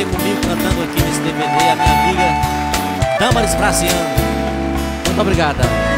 você comigo cantando aqui nesse DVD, a minha amiga Damaris Praciano. Muito obrigado, Damaris.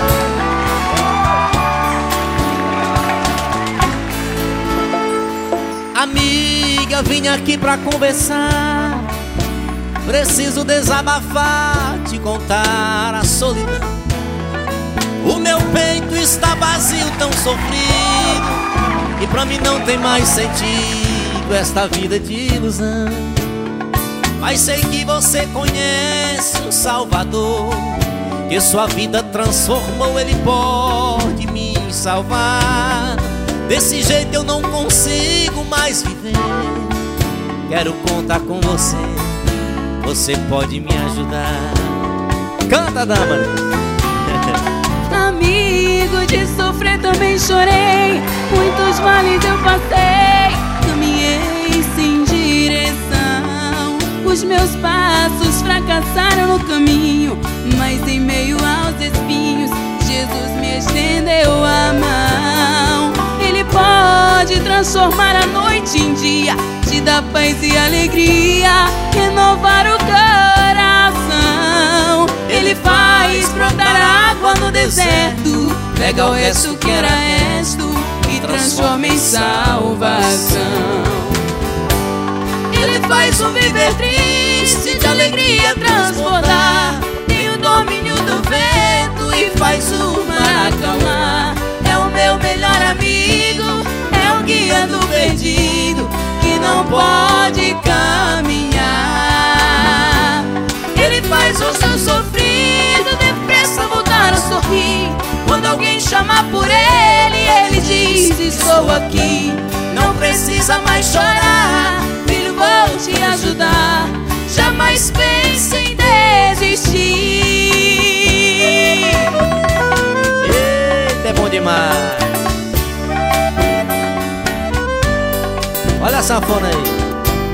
Amiga, vim aqui pra conversar. Preciso desabafar, te contar a solidão. O meu peito está vazio, tão sofrido, e pra mim não tem mais sentido esta vida de ilusão. Mas sei que você conhece um Salvador, que sua vida transformou, ele pode me salvar. Desse jeito eu não consigo mais viver. Quero contar com você, você pode me ajudar. Canta, Damaris. Amigo, de sofrer também chorei, muitos vales eu passei, caminhei sem direção. Os meus passos fracassaram no caminho, mas em meio aos espinhos Jesus me estendeu a mão. Ele pode transformar a noite em dia, te dar paz e alegria, renovar o coração. Ele faz brotar água no deserto, pega o resto que era resto e transforma em salvação. Ele faz o viver triste de alegria transbordar, tem o domínio do vento e faz o mar acalmar. É o meu melhor amigo, é o guia do perdido que não pode caminhar. Ele faz o seu sofrido depressa voltar a sorrir. Quando alguém chamar por ele, ele diz: estou aqui. Não precisa mais chorar, filho, vou te ajudar. Jamais pense em desistir. Eita, é bom demais. Olha a sanfona aí.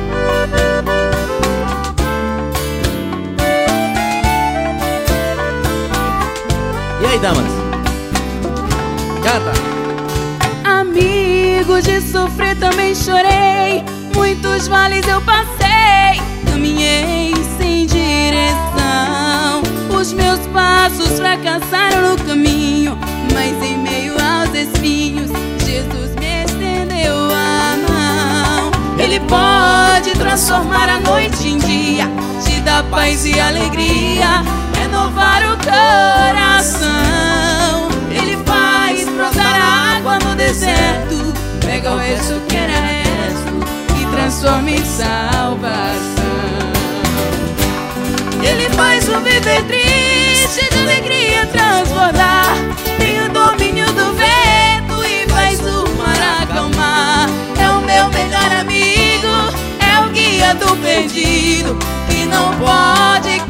E aí, Damaris? Canta. Amigo, de sofrer também chorei, muitos vales eu passei, caminhei sem direção. Os meus passos fracassaram no caminho, mas em meio aos espinhos Jesus me estendeu a mão. Ele pode transformar a noite em dia, te dar paz e alegria, renovar o coração. Ele faz brotar água no deserto, pega o resto que era resto e transforma em salvação. Ele faz o viver triste de alegria transbordar, tem o domínio do vento e faz o mar acalmar. É o meu melhor amigo, é o guia do perdido que não pode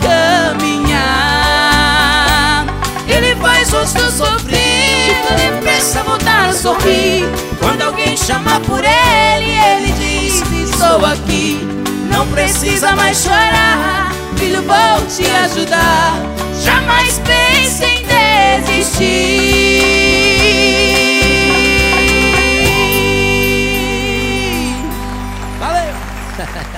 caminhar. Ele faz o seu sofrido depressa voltar a sorrir. Quando alguém chamar por ele, ele diz: estou aqui. Não precisa mais chorar, filho, vou te ajudar. Jamais pense em desistir. Valeu!